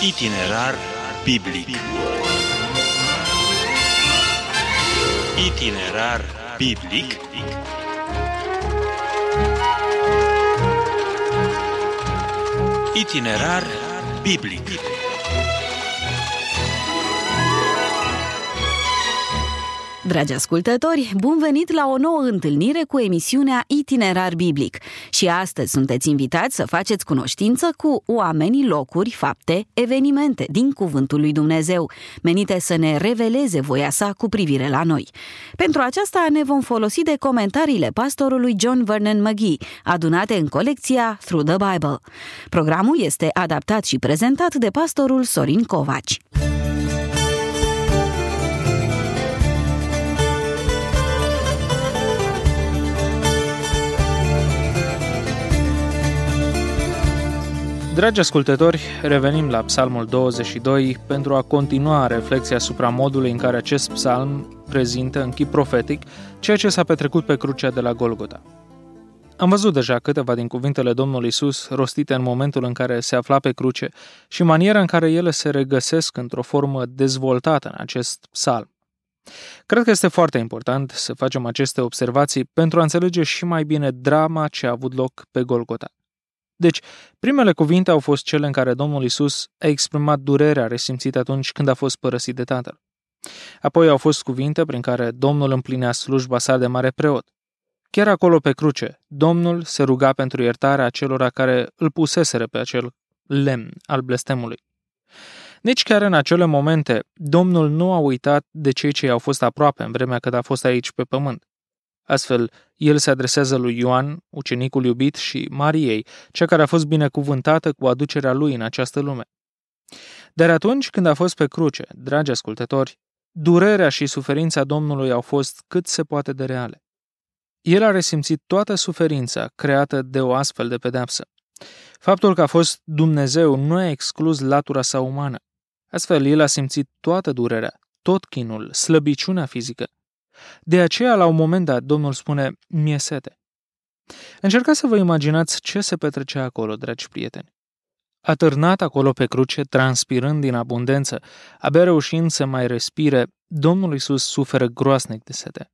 Itinerar biblic. Itinerar biblic. Itinerar biblic. Dragi ascultători, bun venit la o nouă întâlnire cu emisiunea Itinerar Biblic. Și astăzi sunteți invitați să faceți cunoștință cu oameni, locuri, fapte, evenimente din Cuvântul lui Dumnezeu, menite să ne reveleze voia sa cu privire la noi. Pentru aceasta ne vom folosi de comentariile pastorului John Vernon McGee, adunate în colecția Through the Bible. Programul este adaptat și prezentat de pastorul Sorin Covaci. Dragi ascultători, revenim la Psalmul 22 pentru a continua reflexia asupra modului în care acest psalm prezintă în chip profetic ceea ce s-a petrecut pe crucea de la Golgota. Am văzut deja câteva din cuvintele Domnului Iisus rostite în momentul în care se afla pe cruce și maniera în care ele se regăsesc într-o formă dezvoltată în acest psalm. Cred că este foarte important să facem aceste observații pentru a înțelege și mai bine drama ce a avut loc pe Golgota. Deci, primele cuvinte au fost cele în care Domnul Iisus a exprimat durerea resimțită atunci când a fost părăsit de Tatăl. Apoi au fost cuvinte prin care Domnul împlinea slujba sa de mare preot. Chiar acolo pe cruce, Domnul se ruga pentru iertarea acelora care îl puseseră pe acel lemn al blestemului. Nici chiar în acele momente, Domnul nu a uitat de cei ce i-au fost aproape în vremea când a fost aici pe pământ. Astfel, el se adresează lui Ioan, ucenicul iubit, și Mariei, cea care a fost binecuvântată cu aducerea lui în această lume. Dar atunci când a fost pe cruce, dragi ascultători, durerea și suferința Domnului au fost cât se poate de reale. El a resimțit toată suferința creată de o astfel de pedeapsă. Faptul că a fost Dumnezeu nu a exclus latura sa umană. Astfel, el a simțit toată durerea, tot chinul, slăbiciunea fizică. De aceea, la un moment dat, Domnul spune, mi-e sete. Încercați să vă imaginați ce se petrecea acolo, dragi prieteni. Atârnat acolo pe cruce, transpirând din abundență, abia reușind să mai respire, Domnul Iisus suferă groasnic de sete.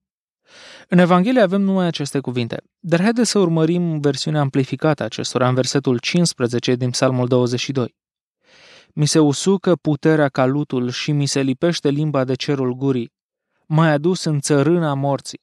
În Evanghelie avem numai aceste cuvinte, dar haideți să urmărim versiunea amplificată a acestora în versetul 15 din Psalmul 22. Mi se usucă puterea ca lutul și mi se lipește limba de cerul gurii. M-ai adus în țărâna morții.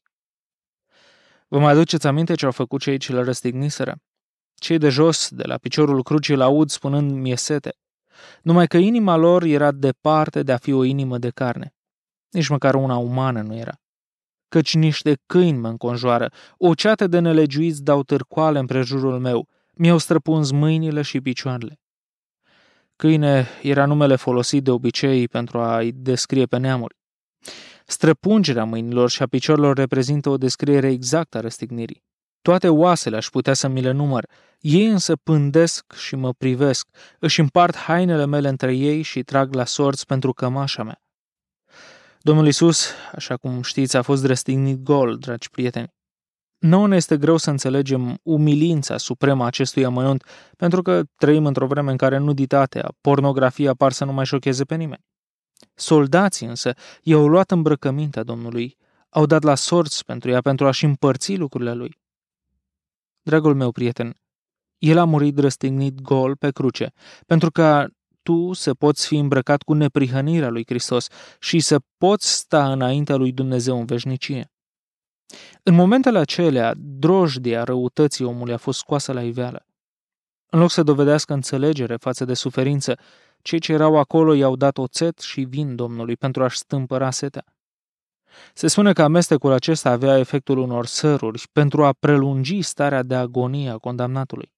Vă mai aduceți aminte ce au făcut cei ce le răstigniseră? Cei de jos, de la piciorul crucii, l-aud spunând mi-e sete, numai că inima lor era departe de a fi o inimă de carne. Nici măcar una umană nu era. Căci niște câini mă înconjoară, o ceată de nelegiuiți dau târcoale împrejurul meu, mi-au străpuns mâinile și picioarele. Câine era numele folosit de obicei pentru a-i descrie pe neamuri. Străpungerea mâinilor și a picioarelor reprezintă o descriere exactă a răstignirii. Toate oasele aș putea să mi le număr, ei însă pândesc și mă privesc, își împart hainele mele între ei și trag la sorți pentru cămașa mea. Domnul Iisus, așa cum știți, a fost răstignit gol, dragi prieteni. Nouă ne este greu să înțelegem umilința supremă a acestui amănunt, pentru că trăim într-o vreme în care nuditatea, pornografia par să nu mai șocheze pe nimeni. Soldații însă i-au luat îmbrăcămintea Domnului, au dat la sorți pentru ea pentru a-și împărți lucrurile lui. Dragul meu prieten, el a murit răstignit gol pe cruce, pentru ca tu să poți fi îmbrăcat cu neprihănirea lui Hristos și să poți sta înaintea lui Dumnezeu în veșnicie. În momentele acelea, drojdia răutății omului a fost scoasă la iveală. În loc să dovedească înțelegere față de suferință, cei ce erau acolo i-au dat oțet și vin Domnului pentru a-și stâmpăra setea. Se spune că amestecul acesta avea efectul unor săruri pentru a prelungi starea de agonie a condamnatului.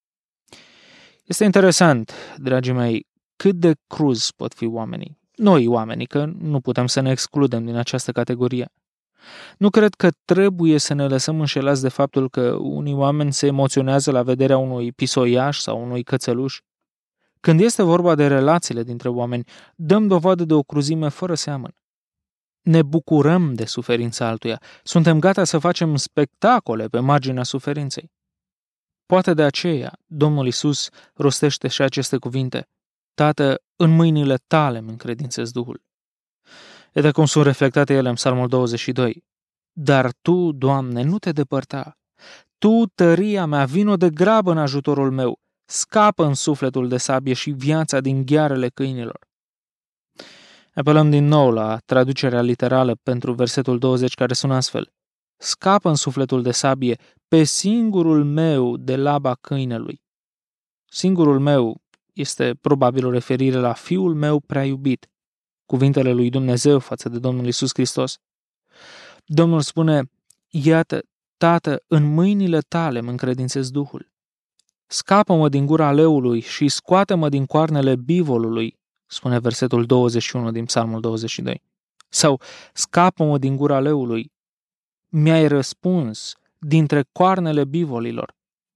Este interesant, dragii mei, cât de cruzi pot fi oamenii. Noi oamenii, că nu putem să ne excludem din această categorie. Nu cred că trebuie să ne lăsăm înșelați de faptul că unii oameni se emoționează la vederea unui pisoiaș sau unui cățeluș. Când este vorba de relațiile dintre oameni, dăm dovadă de o cruzime fără seamăn. Ne bucurăm de suferința altuia, suntem gata să facem spectacole pe marginea suferinței. Poate de aceea Domnul Iisus rostește și aceste cuvinte. Tată, în mâinile tale îmi încredințez Duhul. Iată cum sunt reflectate ele în Psalmul 22. Dar Tu, Doamne, nu te depărta. Tu, tăria mea, vino de grabă în ajutorul meu. Scapă în sufletul de sabie și viața din ghearele câinilor. Apelăm din nou la traducerea literală pentru versetul 20, care sună astfel. Scapă în sufletul de sabie pe singurul meu de laba câinelui. Singurul meu este probabil o referire la Fiul meu prea iubit, cuvintele lui Dumnezeu față de Domnul Iisus Hristos. Domnul spune, iată, Tată, în mâinile tale îmi încredințez Duhul. Scapă-mă din gura leului și scoate-mă din coarnele bivolului, spune versetul 21 din Psalmul 22. Sau, scapă-mă din gura leului, mi-ai răspuns dintre coarnele bivolilor.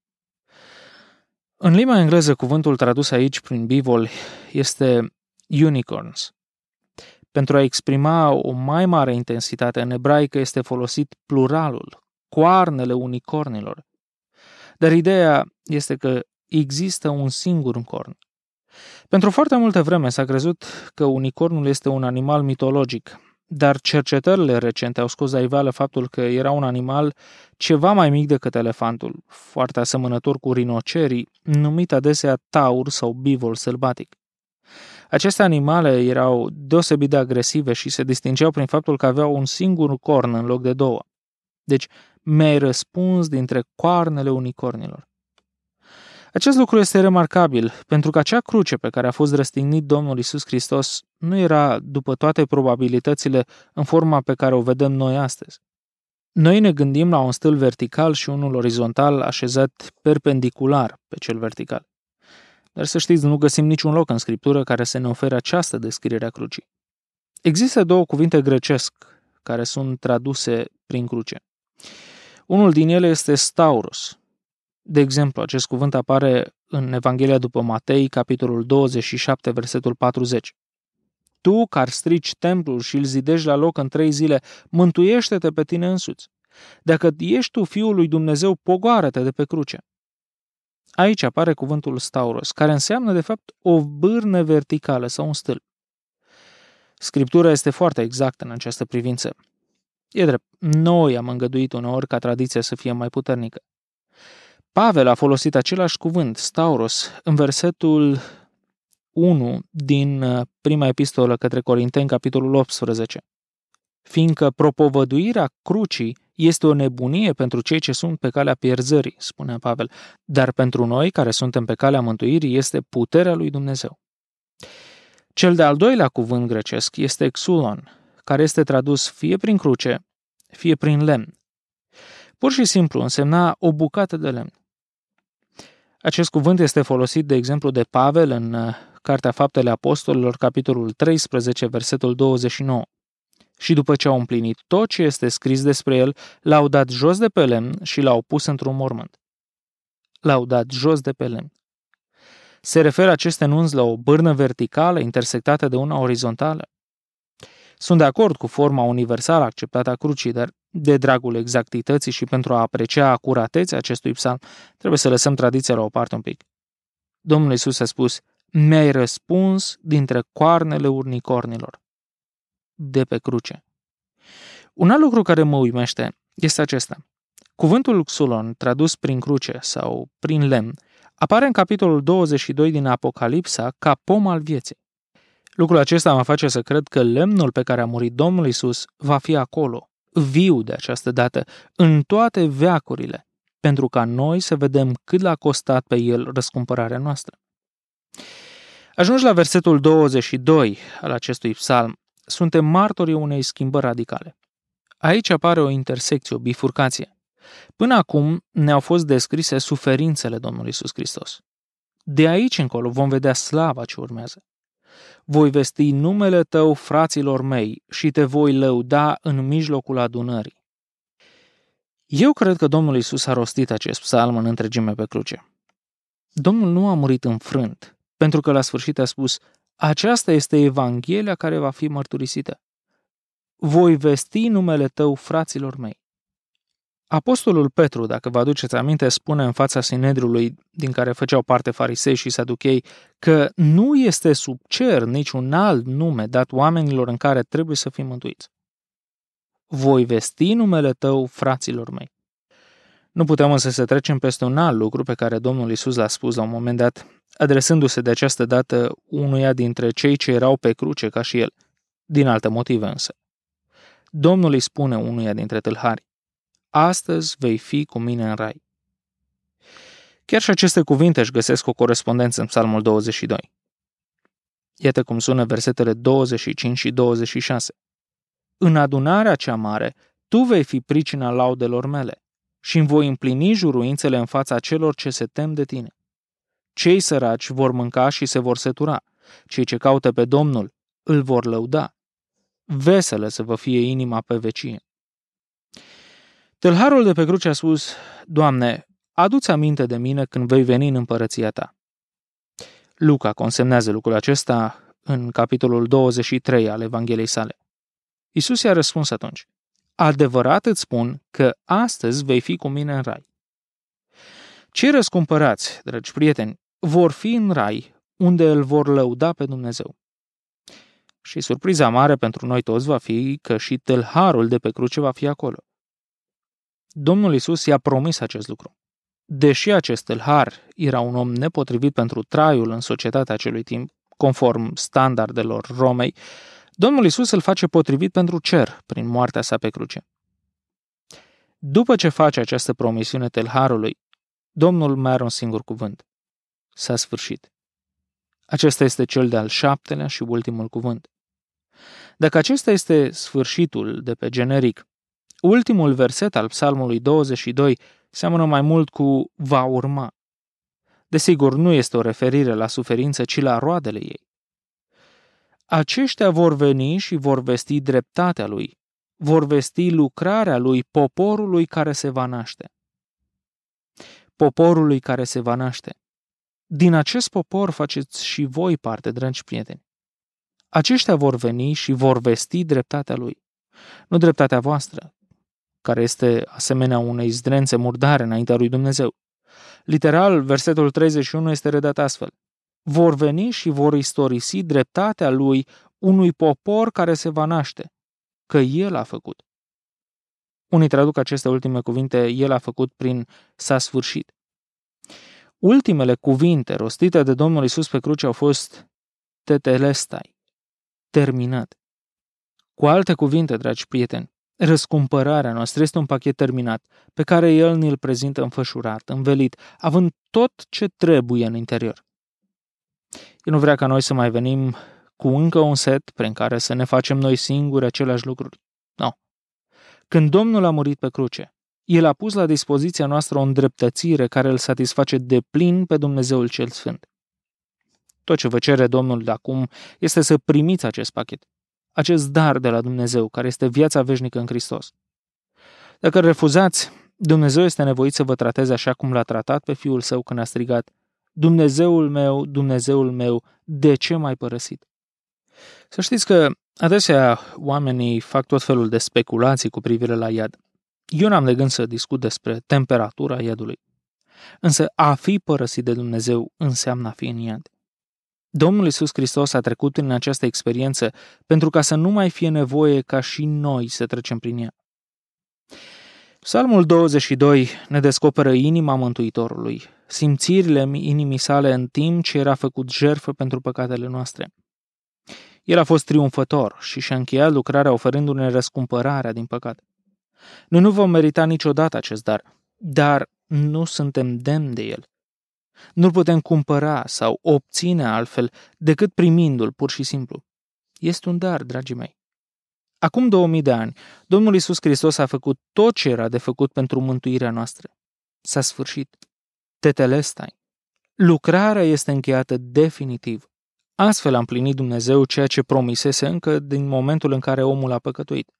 În limba engleză, cuvântul tradus aici prin bivol este unicorns. Pentru a exprima o mai mare intensitate în ebraică este folosit pluralul, coarnele unicornilor. Dar ideea este că există un singur corn. Pentru foarte multă vreme s-a crezut că unicornul este un animal mitologic, dar cercetările recente au scos la iveală faptul că era un animal ceva mai mic decât elefantul, foarte asemănător cu rinocerii, numit adesea taur sau bivol sălbatic. Aceste animale erau deosebit de agresive și se distingeau prin faptul că aveau un singur corn în loc de două. Deci, mi-ai răspuns dintre coarnele unicornilor. Acest lucru este remarcabil, pentru că acea cruce pe care a fost răstignit Domnul Iisus Hristos nu era, după toate probabilitățile, în forma pe care o vedem noi astăzi. Noi ne gândim la un stâlp vertical și unul orizontal așezat perpendicular pe cel vertical. Dar să știți, nu găsim niciun loc în Scriptură care să ne ofere această descriere a crucii. Există două cuvinte grecesc care sunt traduse prin cruce. Unul din ele este stauros. De exemplu, acest cuvânt apare în Evanghelia după Matei, capitolul 27, versetul 40. Tu, care strici templul și îl zidești la loc în 3 zile, mântuiește-te pe tine însuți. Dacă ești tu Fiul lui Dumnezeu, pogoară-te de pe cruce. Aici apare cuvântul stauros, care înseamnă, de fapt, o bârnă verticală sau un stâlp. Scriptura este foarte exactă în această privință. E drept, noi am îngăduit uneori ca tradiția să fie mai puternică. Pavel a folosit același cuvânt, stauros, în versetul 1 din prima epistolă către Corinteni, capitolul 18. Fiindcă propovăduirea crucii este o nebunie pentru cei ce sunt pe calea pierzării, spunea Pavel, dar pentru noi care suntem pe calea mântuirii este puterea lui Dumnezeu. Cel de-al doilea cuvânt grecesc este exulon, care este tradus fie prin cruce, fie prin lemn. Pur și simplu însemna o bucată de lemn. Acest cuvânt este folosit, de exemplu, de Pavel în Cartea Faptele Apostolilor, capitolul 13, versetul 29. Și după ce au împlinit tot ce este scris despre el, l-au dat jos de pe lemn și l-au pus într-un mormânt. L-au dat jos de pe lemn. Se referă aceste nunți la o bârnă verticală intersectată de una orizontală? Sunt de acord cu forma universală acceptată a crucii, dar de dragul exactității și pentru a aprecia acuratețea acestui psalm, trebuie să lăsăm tradiția la o parte un pic. Domnul Iisus a spus, mi-ai răspuns dintre coarnele unicornilor. De pe cruce. Un alt lucru care mă uimește este acesta. Cuvântul xulon, tradus prin cruce sau prin lemn, apare în capitolul 22 din Apocalipsa ca pom al vieții. Lucrul acesta mă face să cred că lemnul pe care a murit Domnul Iisus va fi acolo, viu de această dată, în toate veacurile, pentru ca noi să vedem cât l-a costat pe el răscumpărarea noastră. Ajungi la versetul 22 al acestui psalm, suntem martorii unei schimbări radicale. Aici apare o intersecție, o bifurcație. Până acum ne-au fost descrise suferințele Domnului Iisus Hristos. De aici încolo vom vedea slava ce urmează. Voi vesti numele tău fraților mei și te voi lăuda în mijlocul adunării. Eu cred că Domnul Iisus a rostit acest psalm în întregime pe cruce. Domnul nu a murit înfrânt, pentru că la sfârșit a spus, aceasta este Evanghelia care va fi mărturisită. Voi vesti numele tău fraților mei. Apostolul Petru, dacă vă aduceți aminte, spune în fața Sinedriului, din care făceau parte farisei și saduchei, că nu este sub cer niciun alt nume dat oamenilor în care trebuie să fim mântuiți. Voi vesti numele tău, fraților mei. Nu putem însă să trecem peste un alt lucru pe care Domnul Iisus l-a spus la un moment dat, adresându-se de această dată unuia dintre cei ce erau pe cruce ca și el, din alte motive însă. Domnul îi spune unuia dintre tâlhari: astăzi vei fi cu mine în rai. Chiar și aceste cuvinte își găsesc o corespondență în Psalmul 22. Iată cum sună versetele 25 și 26. În adunarea cea mare, tu vei fi pricina laudelor mele și îmi voi împlini juruințele în fața celor ce se tem de tine. Cei săraci vor mânca și se vor sătura, cei ce caută pe Domnul îl vor lăuda. Veselă să vă fie inima pe vecie. Tâlharul de pe cruce a spus: Doamne, adu-ți aminte de mine când vei veni în împărăția ta. Luca consemnează lucrul acesta în capitolul 23 al Evangheliei sale. Iisus i-a răspuns atunci: adevărat îți spun că astăzi vei fi cu mine în rai. Cei răscumpărați, dragi prieteni, vor fi în rai, unde îl vor lăuda pe Dumnezeu. Și surpriza mare pentru noi toți va fi că și tâlharul de pe cruce va fi acolo. Domnul Iisus i-a promis acest lucru. Deși acest tâlhar era un om nepotrivit pentru traiul în societatea acelui timp, conform standardelor Romei, Domnul Iisus îl face potrivit pentru cer prin moartea sa pe cruce. După ce face această promisiune tâlharului, Domnul mai are un singur cuvânt: s-a sfârșit. Acesta este cel de-al 7-lea și ultimul cuvânt. Dacă acesta este sfârșitul de pe generic, ultimul verset al Psalmului 22 seamănă mai mult cu va urma. Desigur, nu este o referire la suferință, ci la roadele ei. Aceștia vor veni și vor vesti dreptatea lui, vor vesti lucrarea lui poporului care se va naște. Poporului care se va naște. Din acest popor faceți și voi parte, dragi prieteni. Aceștia vor veni și vor vesti dreptatea lui, nu dreptatea voastră, care este asemenea unei zdrențe murdare înaintea lui Dumnezeu. Literal, versetul 31 este redat astfel: vor veni și vor istorisi dreptatea lui unui popor care se va naște, că el a făcut. Unii traduc aceste ultime cuvinte el a făcut prin s-a sfârșit. Ultimele cuvinte rostite de Domnul Iisus pe cruce au fost tetelestai, terminat. Cu alte cuvinte, dragi prieteni, răscumpărarea noastră este un pachet terminat, pe care El ni-l prezintă înfășurat, învelit, având tot ce trebuie în interior. El nu vrea ca noi să mai venim cu încă un set prin care să ne facem noi singuri aceleași lucruri. Nu. Când Domnul a murit pe cruce, El a pus la dispoziția noastră o îndreptățire care îl satisface deplin pe Dumnezeul cel Sfânt. Tot ce vă cere Domnul de acum este să primiți acest pachet, acest dar de la Dumnezeu, care este viața veșnică în Hristos. Dacă îl refuzați, Dumnezeu este nevoit să vă trateze așa cum l-a tratat pe Fiul Său când a strigat: Dumnezeul meu, de ce m-ai părăsit? Să știți că adesea oamenii fac tot felul de speculații cu privire la iad. Eu n-am de gând să discut despre temperatura iadului. Însă a fi părăsit de Dumnezeu înseamnă a fi în iad. Domnul Iisus Hristos a trecut prin această experiență pentru ca să nu mai fie nevoie ca și noi să trecem prin ea. Psalmul 22 ne descoperă inima Mântuitorului, simțirile inimii sale în timp ce era făcut jertfă pentru păcatele noastre. El a fost triumfător și și-a încheiat lucrarea oferându-ne răscumpărarea din păcat. Noi nu vom merita niciodată acest dar nu suntem demni de el. Nu-l putem cumpăra sau obține altfel decât primindu-l pur și simplu. Este un dar, dragii mei. Acum 2000 de ani, Domnul Iisus Hristos a făcut tot ce era de făcut pentru mântuirea noastră. S-a sfârșit. Tetelestai. Lucrarea este încheiată definitiv. Astfel a împlinit Dumnezeu ceea ce promisese încă din momentul în care omul a păcătuit.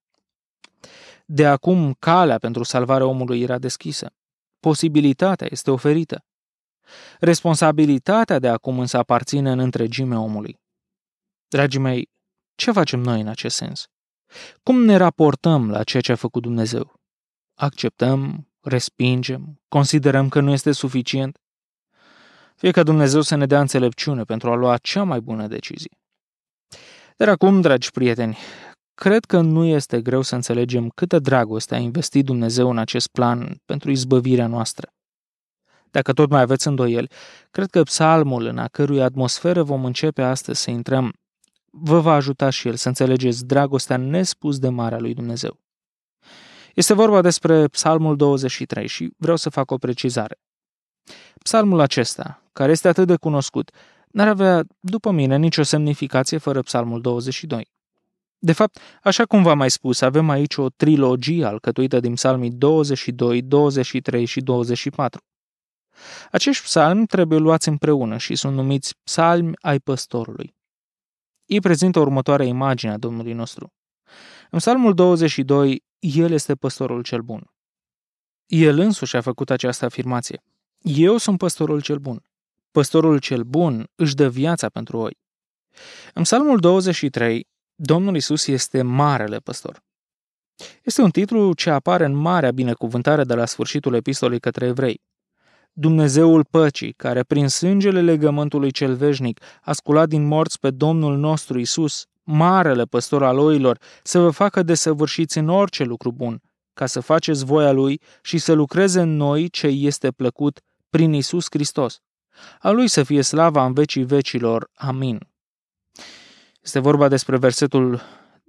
De acum, calea pentru salvarea omului era deschisă. Posibilitatea este oferită. Responsabilitatea de acum însă aparține în întregime omului. Dragii mei, ce facem noi în acest sens? Cum ne raportăm la ceea ce a făcut Dumnezeu? acceptăm, respingem, considerăm că nu este suficient. Fie ca Dumnezeu să ne dea înțelepciune pentru a lua cea mai bună decizie. Dar acum, dragi prieteni, cred că nu este greu să înțelegem câtă dragoste a investit Dumnezeu în acest plan pentru izbăvirea noastră. Dacă tot mai aveți îndoieli, cred că psalmul în a cărui atmosferă vom începe astăzi să intrăm, vă va ajuta și el să înțelegeți dragostea nespus de mare a lui Dumnezeu. Este vorba despre psalmul 23 și vreau să fac o precizare. Psalmul acesta, care este atât de cunoscut, n-ar avea, după mine, nicio semnificație fără psalmul 22. De fapt, așa cum v-am mai spus, avem aici o trilogie alcătuită din psalmii 22, 23 și 24. Acești psalmi trebuie luați împreună și sunt numiți psalmi ai păstorului. Ei prezintă următoarea imagine a Domnului nostru. În psalmul 22, El este păstorul cel bun. El însuși a făcut această afirmație. Eu sunt păstorul cel bun. Păstorul cel bun își dă viața pentru oi. În psalmul 23, Domnul Iisus este Marele Păstor. Este un titlu ce apare în marea binecuvântare de la sfârșitul epistolei către evrei. Dumnezeul păcii, care prin sângele legământului cel veșnic a sculat din morți pe Domnul nostru Iisus, Marele Păstor al oilor, să vă facă desăvârșiți în orice lucru bun, ca să faceți voia Lui și să lucreze în noi ce este plăcut prin Iisus Hristos. A Lui să fie slava în vecii vecilor. Amin. Este vorba despre versetul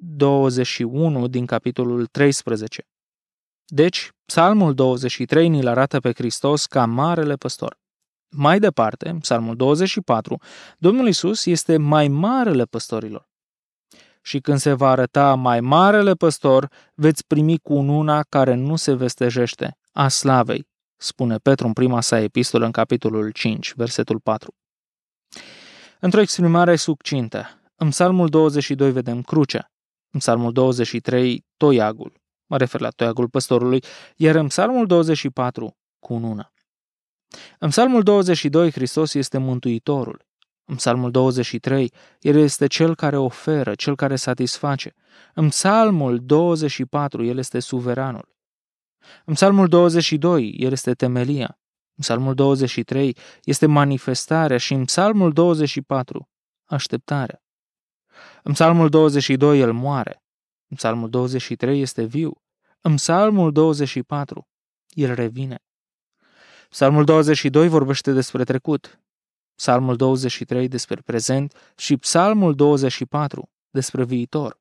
21 din capitolul 13. Deci, psalmul 23 ni-l arată pe Hristos ca Marele Păstor. Mai departe, psalmul 24, Domnul Iisus este mai Marele Păstorilor. Și când se va arăta mai Marele Păstor, veți primi cununa care nu se vestejește, a slavei, spune Petru în prima sa epistolă în capitolul 5, versetul 4. Într-o exprimare succintă, în psalmul 22 vedem crucea, în psalmul 23 toiagul, mă refer la toiagul păstorului, iar în psalmul 24 cununa. În psalmul 22 Hristos este Mântuitorul. În psalmul 23 El este Cel care oferă, Cel care satisface. În psalmul 24 El este Suveranul. În psalmul 22 El este temelia. În psalmul 23 este manifestarea și în psalmul 24 așteptarea. În psalmul 22 El moare. În psalmul 23 este viu. În psalmul 24 El revine. Psalmul 22 vorbește despre trecut. Psalmul 23 despre prezent și Psalmul 24 despre viitor.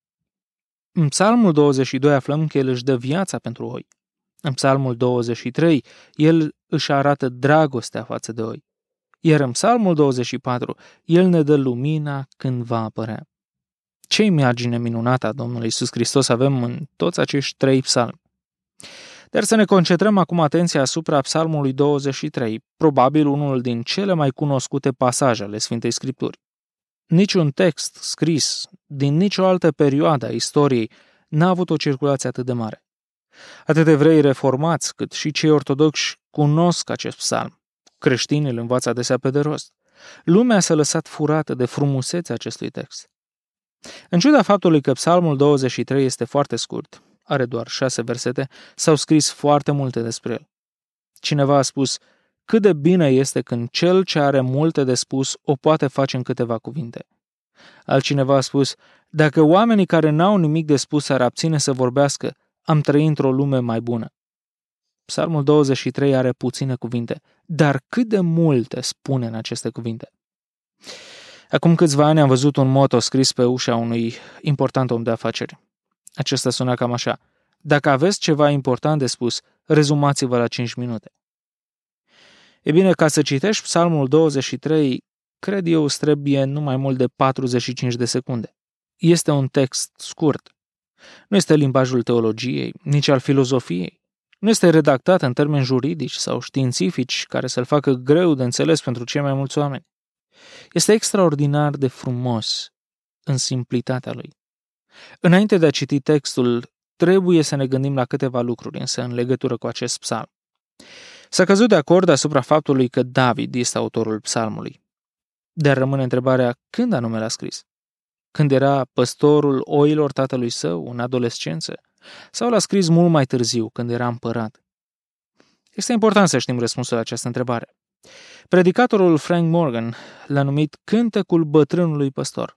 În Psalmul 22 aflăm că El își dă viața pentru oi. În Psalmul 23 El își arată dragostea față de oi. Iar în Psalmul 24 El ne dă lumina când va apărea. Ce imagine minunată a Domnului Iisus Hristos avem în toți acești 3 psalmi. Dar să ne concentrăm acum atenția asupra psalmului 23, probabil unul din cele mai cunoscute pasaje ale Sfintei Scripturi. Niciun text scris din nicio altă perioadă a istoriei n-a avut o circulație atât de mare. Atât evrei reformați cât și cei ortodoxi cunosc acest psalm. Creștinii îl învață adesea pe de rost. Lumea s-a lăsat furată de frumusețea acestui text. În ciuda faptului că psalmul 23 este foarte scurt, are doar 6 versete, s-au scris foarte multe despre el. Cineva a spus, cât de bine este când cel ce are multe de spus o poate face în câteva cuvinte. Altcineva a spus, dacă oamenii care n-au nimic de spus s-ar abține să vorbească, am trăit într-o lume mai bună. Psalmul 23 are puține cuvinte, dar cât de multe spune în aceste cuvinte. Acum câțiva ani am văzut un moto scris pe ușa unui important om de afaceri. Acesta suna cam așa. Dacă aveți ceva important de spus, rezumați-vă la 5 minute. E bine, ca să citești Psalmul 23, cred eu îți trebuie nu mai mult de 45 de secunde. Este un text scurt. Nu este limbajul teologiei, nici al filozofiei. Nu este redactat în termeni juridici sau științifici care să-l facă greu de înțeles pentru cei mai mulți oameni. Este extraordinar de frumos în simplitatea lui. Înainte de a citi textul, trebuie să ne gândim la câteva lucruri, însă în legătură cu acest psalm. S-a căzut de acord asupra faptului că David este autorul psalmului. Dar rămâne întrebarea, când anume l-a scris? Când era păstorul oilor tatălui său, în adolescență, Sau l-a scris mult mai târziu, când era împărat? Este important să știm răspunsul la această întrebare. Predicatorul Frank Morgan l-a numit cântecul bătrânului păstor.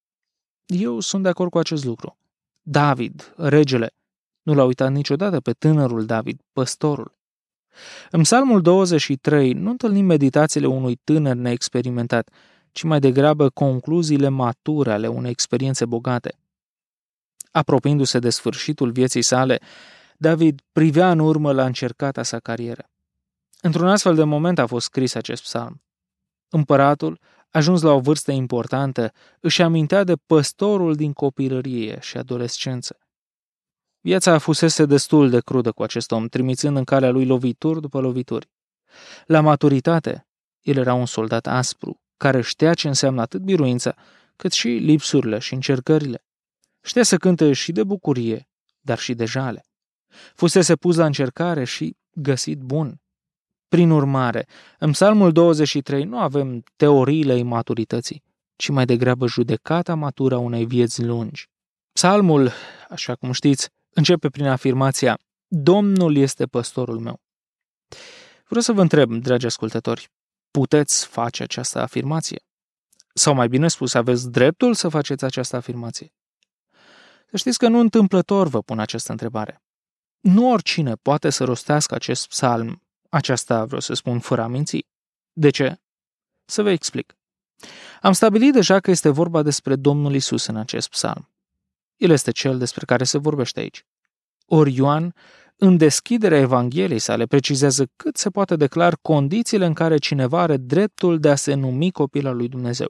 Eu sunt de acord cu acest lucru. David, regele, nu l-a uitat niciodată pe tânărul David, păstorul. În Psalmul 23 nu întâlnim meditațiile unui tânăr neexperimentat, ci mai degrabă concluziile mature ale unei experiențe bogate. Apropiindu-se de sfârșitul vieții sale, David privea în urmă la încercata sa carieră. Într-un astfel de moment a fost scris acest psalm. Împăratul, ajuns la o vârstă importantă, își amintea de păstorul din copilărie și adolescență. Viața fusese destul de crudă cu acest om, trimițând în calea lui lovituri după lovituri. La maturitate, el era un soldat aspru, care știa ce înseamnă atât biruința, cât și lipsurile și încercările. Știa să cânte și de bucurie, dar și de jale. Fusese pus la încercare și găsit bun. Prin urmare, în Psalmul 23 nu avem teoriile imaturității, ci mai degrabă judecata matură a unei vieți lungi. Psalmul, așa cum știți, începe prin afirmația: Domnul este păstorul meu. Vreau să vă întreb, dragi ascultători, puteți face această afirmație? Sau mai bine spus, aveți dreptul să faceți această afirmație? Să știți că nu întâmplător vă pun această întrebare. Nu oricine poate să rostească acest psalm, aceasta vreau să spun fără a minți. De ce? Să vă explic. Am stabilit deja că este vorba despre Domnul Iisus în acest psalm. El este cel despre care se vorbește aici. Ori Ioan, în deschiderea Evangheliei sale, precizează cât se poate de clar condițiile în care cineva are dreptul de a se numi copil al lui Dumnezeu.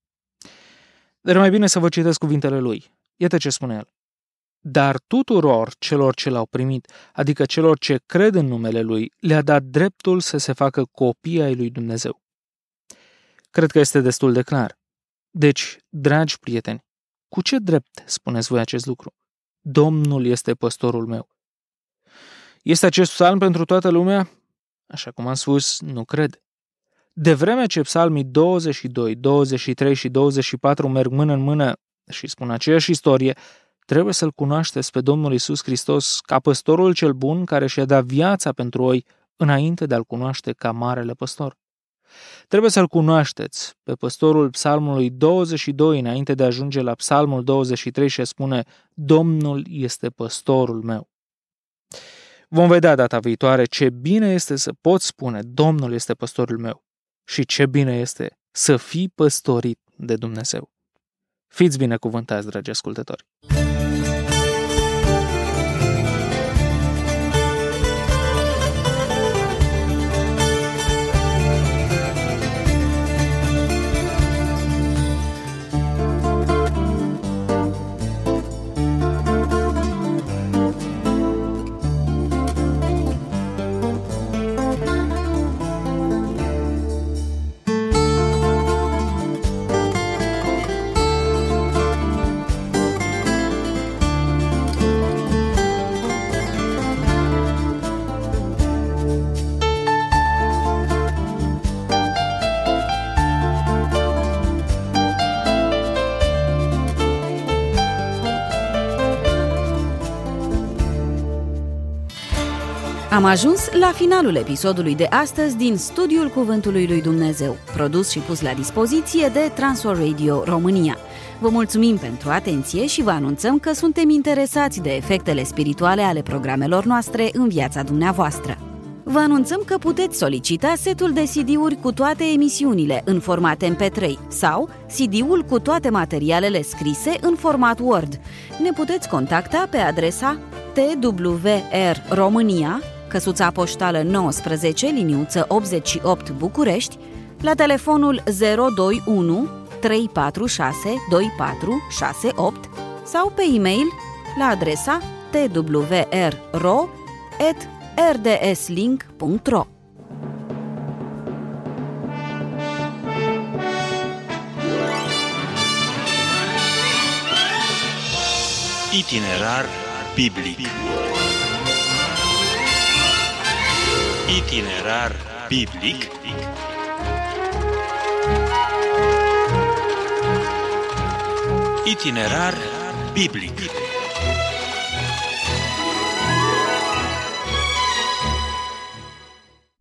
Dar mai bine să vă citesc cuvintele lui. Iată ce spune el. Dar tuturor celor ce l-au primit, adică celor ce cred în numele lui, le-a dat dreptul să se facă copii ai lui Dumnezeu. Cred că este destul de clar. Deci, dragi prieteni, cu ce drept spuneți voi acest lucru? Domnul este păstorul meu. Este acest psalm pentru toată lumea? Așa cum am spus, nu cred. De vreme ce psalmii 22, 23 și 24 merg mână în mână și spun aceeași istorie, trebuie să-L cunoașteți pe Domnul Iisus Hristos ca păstorul cel bun care și-a dat viața pentru oi înainte de a-L cunoaște ca marele păstor. Trebuie să-L cunoașteți pe păstorul psalmului 22 înainte de a ajunge la psalmul 23 și spune: Domnul este păstorul meu. Vom vedea data viitoare ce bine este să poți spune Domnul este păstorul meu și ce bine este să fii păstorit de Dumnezeu. Fiți binecuvântați, dragi ascultători! Am ajuns la finalul episodului de astăzi din Studiul Cuvântului lui Dumnezeu, produs și pus la dispoziție de Transworld Radio România. Vă mulțumim pentru atenție și vă anunțăm că suntem interesați de efectele spirituale ale programelor noastre în viața dumneavoastră. Vă anunțăm că puteți solicita setul de CD-uri cu toate emisiunile în format MP3 sau CD-ul cu toate materialele scrise în format Word. Ne puteți contacta pe adresa TWR România, căsuța poștală 19, liniuță 88 București, la telefonul 021 346 2468 sau pe e-mail la adresa twrro@rdslink.ro. Itinerar biblic. Itinerar biblic. Itinerar biblic.